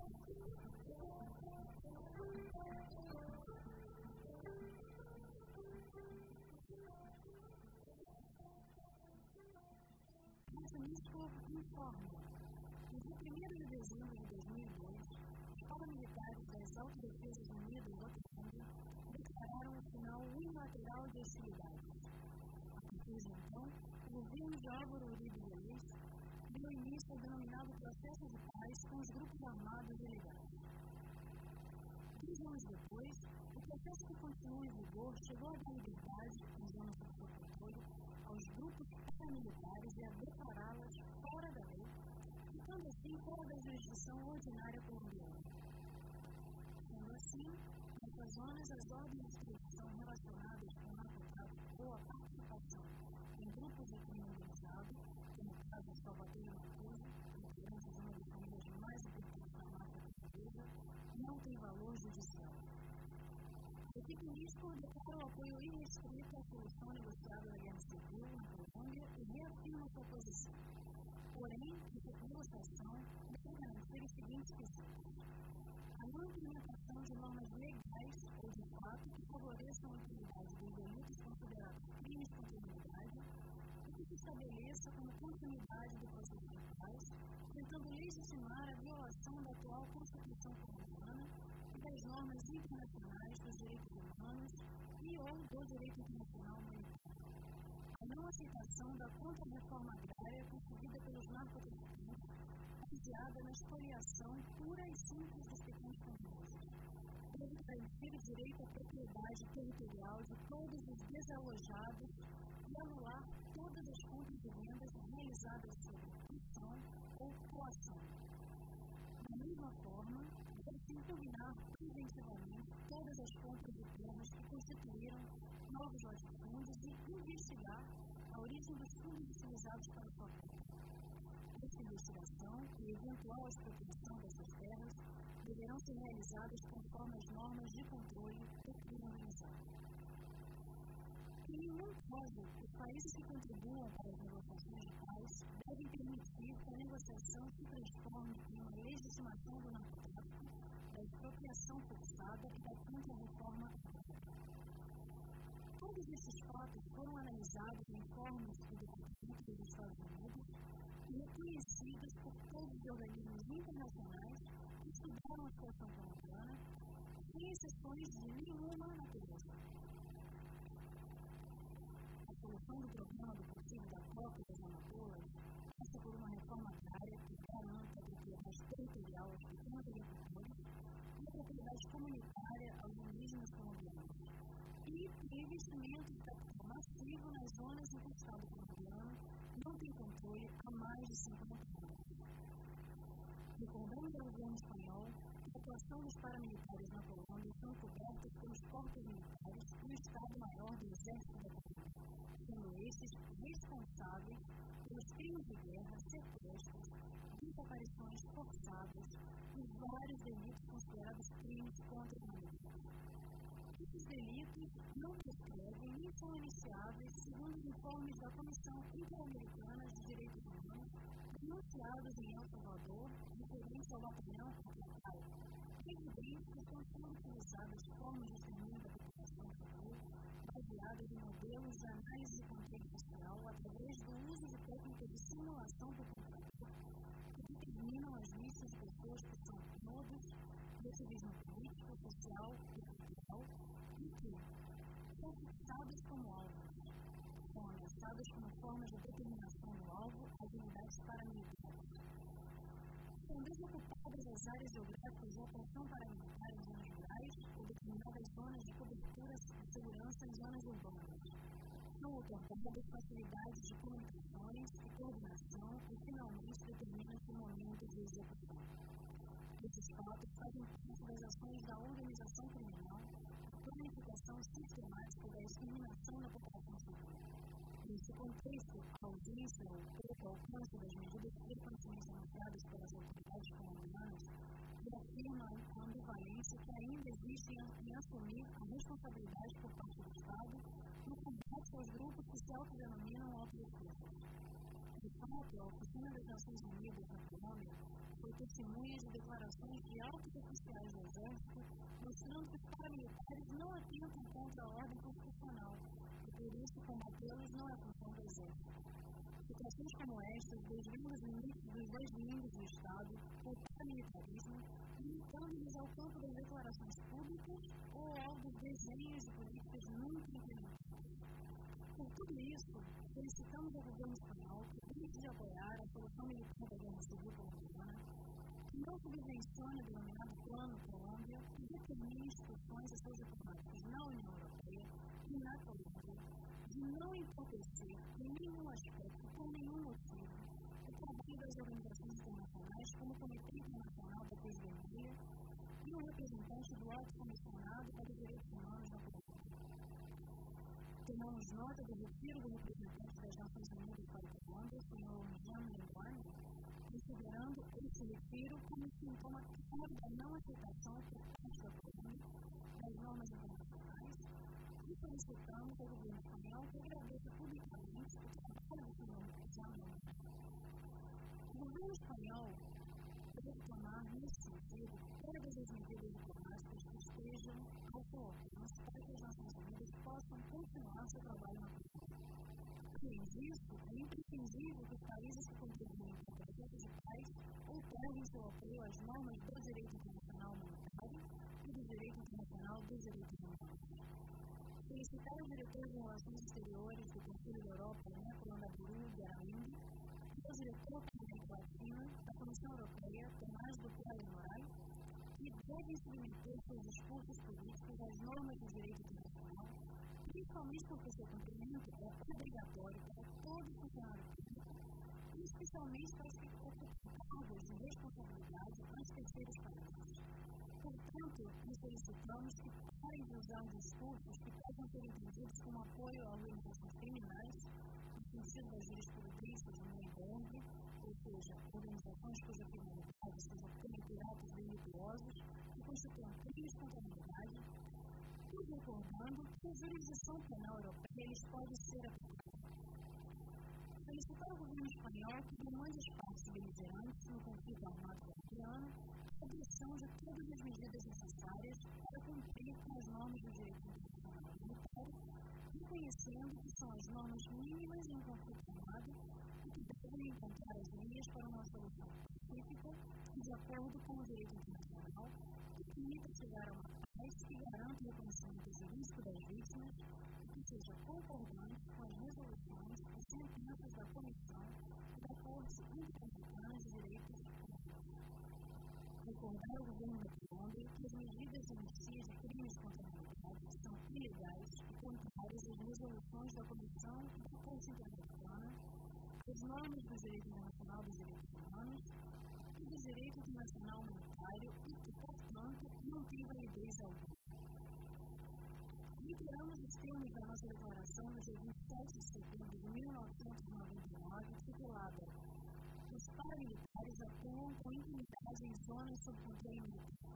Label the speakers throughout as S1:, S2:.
S1: Isso informa. No dia 1º de dezembro de 2002, os paramilitares das Autodefesas Unidas da Colômbia declararam o final unilateral de hostilidades. A partir de então, o governo de Álvaro Uribe Vélez deu início ao denominado processo de paz com os grupos armados ilegais. 2 anos depois, o processo que continua em vigor chegou a dar liberdade, em zonas sob seu controle, aos grupos paramilitares e a declará-las fora da lei, ficando assim fora da jurisdição ordinária colombiana. Sendo assim, nessas zonas, as ordens de extradição relacionadas com o narcotráfico ou a participação em grupos de crime organizado, como o caso de Salvador e Matuza, integrante de uma das famílias mais importantes da máfia portuguesa, não tem valor judicial. A equipe Unisco declara o apoio irrestrito à solução negociada da Guerra Civil na Colômbia e reafirma sua posição. Porém, essa negociação deve garantir os seguintes quesitos: a não implementação de normas legais ou de fato que favoreçam a impunidade dos delitos considerados crimes contra a humanidade e que se estabeleça como continuidade do processo de paz, tentando legitimar a violação da atual Constituição colombiana e das normas internacionais dos direitos humanos e ou do direito internacional humanitário. A não aceitação da contra-reforma agrária concebida pelos narcotraficantes, baseada na expoliação pura e simples dos pequenos camponeses. Deve garantir o direito à propriedade territorial de todos os desalojados e anular todas as compras de vendas realizadas sob função ou coação. Da mesma forma, deve-se impugnar preventivamente todas as compras de terras que constituíram novos latifúndios e investigar a origem dos fundos utilizados para sua compra. Essa investigação e eventual expropriação dessas terras deverão ser realizadas conforme as normas de controle do crime organizado. Em nenhum caso, os países que contribuam para as negociações de paz devem permitir que a negociação se transforme em uma legitimação do narcotráfico, da expropriação forçada e da contra-reforma agrária. Todos esses fatos foram analisados em informes do Departamento dos Estados Unidos e reconhecidos por todos os organismos internacionais que estudaram a situação colombiana, sem exceções de nenhuma natureza. A solução do problema do cultivo da coca e das amapolas passa por uma reforma agrária que garanta a propriedade territorial aos pequenos agricultores e a propriedade comunitária aos indígenas colombianos, e o investimento de capital massivo nas zonas em que o Estado colombiano não tem controle há mais de 50 anos. Recordamos ao governo espanhol que a atuação dos paramilitares na Colômbia são cobertas pelos corpos militares e o Estado-Maior do Exército da Colômbia, sendo estes responsáveis pelos crimes de guerra, sequestros, desaparições forçadas e vários delitos considerados crimes contra a humanidade. Esses delitos não prescrevem nem são iniciáveis segundo os informes da Comissão Interamericana de Direitos Humanos denunciados em El Salvador, referentes ao batalhão Atlacay. É evidente que estão sendo utilizadas formas de extermínio da população civil baseadas em modelos de análise de controle social através do uso de técnicas de simulação por computador que determinam as listas de pessoas que são nodos do ativismo político, social e cultural e que são fixadas como alvos, são ameaçadas como formas de determinação do alvo às unidades paramilitares. São desocupadas as áreas geográficas de atuação paramilitar em zonas rurais ou determinadas zonas de cobertura de segurança em zonas urbanas. São otorgadas facilidades de comunicações e coordenação e finalmente determinam-se o momento de execução. Esses fatos fazem parte das ações da organização criminal, a planificação sistemática da exterminação da população civil. Nesse contexto, a audiência ou pouco alcance das medidas frequentemente anunciadas pelas autoridades colombianas reafirma a ambivalência que ainda existe em assumir a responsabilidade por parte do Estado no combate aos grupos que se autodenominam autodefesas. De fato, a Oficina das Nações Unidas na Colômbia foi testemunha de declarações de altos oficiais do Exército, mostrando que os paramilitares não atentam contra a ordem constitucional, e por isso combatê-los não é função do Exército. Situações como estas desviam os limites dos dois limbos do Estado, o paramilitarismo, limitando-nos ao campo das declarações públicas ou ao dos desenhos de políticas nunca implementadas. Por tudo isso, solicitamos ao governo espanhol que deixe de apoiar a solução militar da guerra civil colombiana, que não subvencione o denominado Plano Colômbia e determine instruções a seus diplomatas na União Europeia e na Colômbia, de não entorpecer em nenhum aspecto, por nenhum motivo, o trabalho das organizações internacionais como o Comitê Internacional da Cruz Vermelha e o representante do Alto Comissionado para os Direitos Humanos na Colômbia. Tomamos nota do retiro do representante das Nações Unidas para a Colômbia, o Sr. Jean Menguani, considerando esse retiro como sintoma claro da não aceitação por parte da Colômbia das normas internacionais e solicitamos ao governo espanhol que agradeça publicamente o trabalho do Sr. Jean Menguani. O governo espanhol deve tomar, nesse sentido, todas as medidas diplomáticas que estejam ao seu alcance para que as Nações Unidas possam continuar seu trabalho na Colômbia. Além disso, é imprescindível que os países que contribuem para o processo de paz outorguem seu apoio às normas do direito internacional humanitário e do direito internacional dos direitos humanos. Solicitar ao diretor de Relações Exteriores do Conselho da Europa, Nicolás Garamendi, e ao diretor da América Latina da Comissão Europeia, Tomás Dupré Moraes, que devem submeter seus discursos políticos às normas do direito internacional, principalmente porque seu cumprimento é obrigatório para todo funcionário público, e especialmente para os que ocupam cargos de responsabilidade ante terceiros países. Portanto, nos solicitamos que parem de usar discursos que possam ser entendidos como apoio a organizações criminais, no sentido das jurisprudências de Nuremberg, ou seja, organizações cuja finalidade seja cometer atos delituosos que constituam crimes contra a humanidade, e recordando que a jurisdição penal europeia lhes pode ser aplicada. Solicitar ao governo espanhol que demande às partes beligerantes no conflito armado colombiano a adoção de todas as medidas necessárias para cumprir com as normas do direito internacional humanitário, reconhecendo que são as normas mínimas em um conflito armado e que devem encontrar as vias para uma solução pacífica e de acordo com o direito internacional, que permita chegar a uma paz que garanta o reconhecimento jurídico das vítimas e que seja concordante com as resoluções e sentenças da Comissão e da Corte Interamericana de Direitos Humanos. Recordar ao governo da Colômbia que as medidas de anistia de crimes contra a humanidade são ilegais e contrárias às resoluções da Comissão e da Corte Interamericana, às normas do direito internacional dos direitos humanos e do direito internacional humanitário e que, portanto, não tem validez alguma. Reiteramos os termos da nossa declaração no dia 27 de setembro de 1999, titulada "Os paramilitares atuam com impunidade em zonas sob controle militar".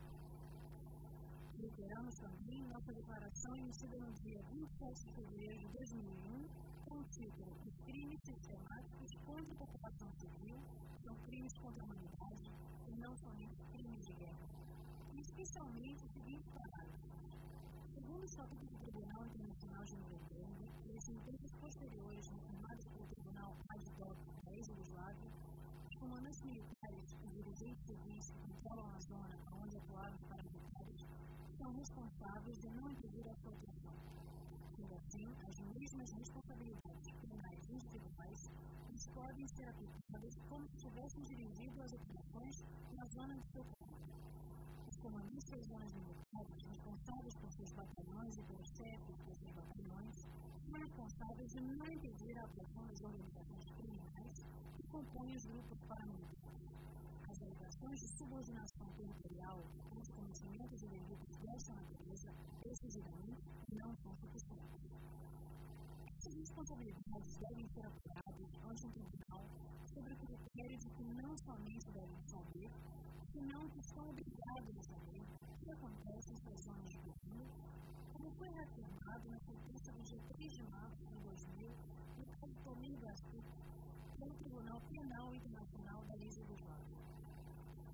S1: Reiteramos também nossa declaração emitida no dia 27 de fevereiro de 2001, com o título "Os crimes sistemáticos contra a população civil são crimes contra a humanidade e não somente crimes de guerra", e especialmente o seguinte parágrafo: segundo o Estatuto do Tribunal Internacional de Nuremberg e as sentenças posteriores confirmadas pelo Tribunal ad hoc da ex-Yugoslávia, os comandantes militares e dirigentes civis que controlam a zona onde atuaram os paramilitares são responsáveis de não impedir a sua atuação. Sendo assim, as mesmas responsabilidades penais individuais lhes podem ser aplicadas como se tivessem dirigido as operações na zona de seu comando. Os comandantes das zonas militares, responsáveis por seus batalhões e pelos chefes de seus batalhões, são responsáveis de não impedir a atuação das organizações criminais que compõem os grupos paramilitares. As alegações de subordinação territorial e os cometimentos de delitos desta natureza, decididamente, não são suficientes. Essas responsabilidades devem ser apuradas ante um tribunal sobre o critério de que não somente devem saber, senão que estão obrigados a saber o que acontece em suas zonas de governo, como foi reafirmado na sentença do dia 3 de março de 2000, no caso Tomir Brasil, pelo Tribunal Penal Internacional da ex-Yugoslávia.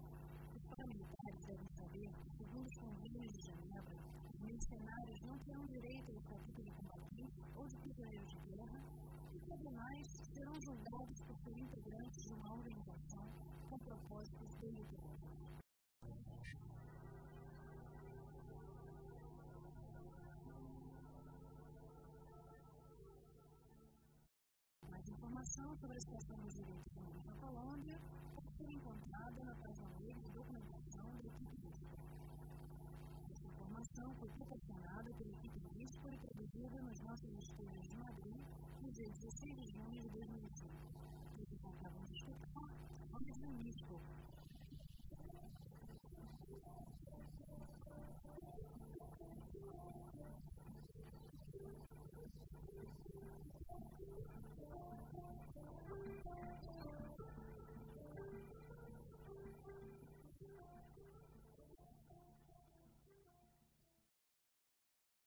S1: mercenários não terão direito ao estatuto de combatente ou de prisioneiro de guerra e que, ademais, serão julgados por ser integrantes de uma organização com propósitos delituosos. Mais informação sobre a situação dos direitos humanos na Colômbia pode ser encontrada na página web de documentação da equipe Víspora. Essa informação foi proporcionada pela equipe Víspora e produzida nos nossos estúdios de Madrid no dia 16 de junho de 2005. Vocês acabaram de escutar a Rádio Unísono.